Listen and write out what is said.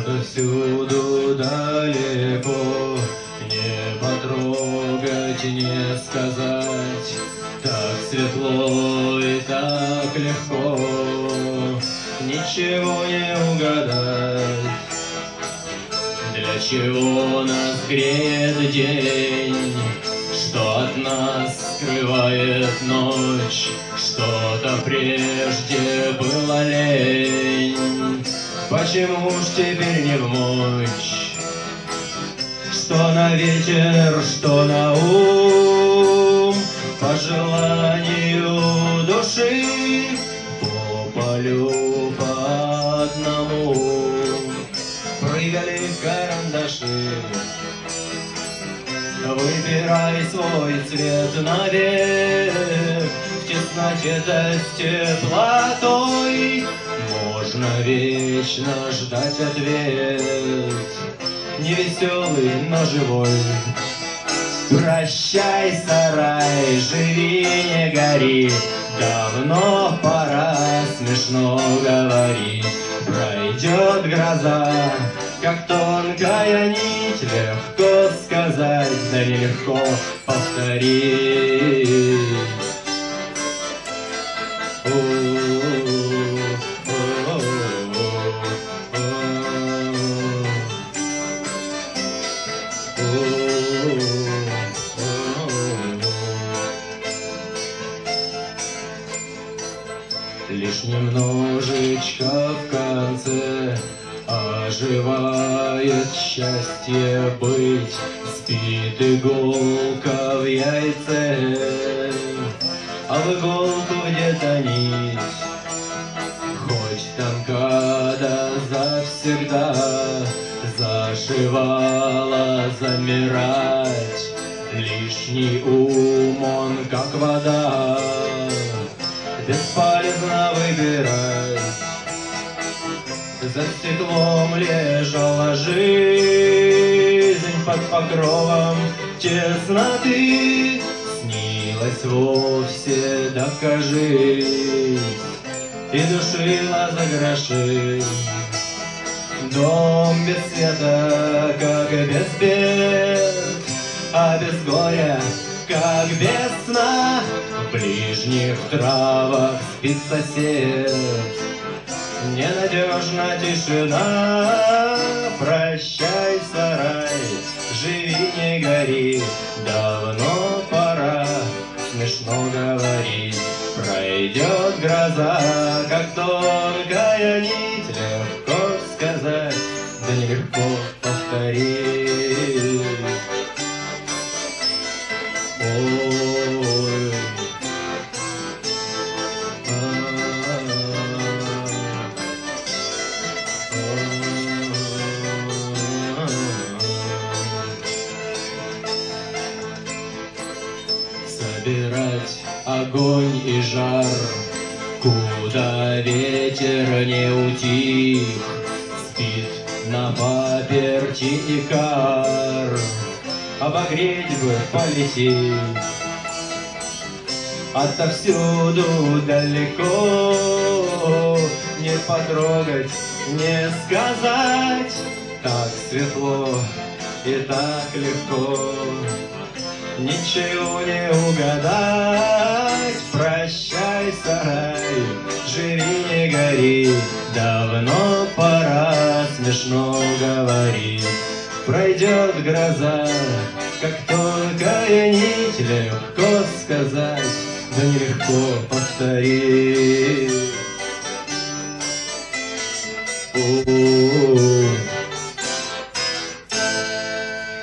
Отовсюду далеко, не потрогать, не сказать, так светло и так легко, ничего не угадать. Для чего нас греет день, что от нас скрывает ночь, что-то прежде было лень, почему ж теперь не вмочь? Что на ветер, что на ум, по желанию души, по полю по одному прыгали карандаши. Выбирай свой цвет навек, в тесноте да с теплотой можно вечно ждать ответ, невеселый, но живой. Прощай, сарай, живи, не гори, давно пора, смешно говорить. Пройдет гроза, как тонкая нить, легко сказать, да нелегко повторить. Лишь немножечко в конце оживает счастье быть, спит иголка в яйце, а в иголку где-то нить. Хоть тонка да завсегда зашивала замирать, лишний ум он как вода, бесполезно выбирать. За стеклом лежала жизнь под покровом тесноты, снилась вовсе, да кажись, и душила за гроши. Дом без света, как без бед, а без горя, как без сна. В ближних травах спит сосед, ненадежна тишина. Прощай, сарай, живи, не гори, давно пора, смешно говорить. Пройдет гроза, как тонкая нить, легко сказать, да нелегко повторить. Ой. Собирать огонь и жар, куда ветер не утих, спит на паперти и кар, обогреть бы полететь. Отовсюду далеко, не потрогать, не сказать, так светло и так легко, ничего не угадать. Прощай, сарай, живи, не гори, давно пора, смешно говорить. Пройдет гроза, как тонкая нить, легко сказать, да нелегко повторить.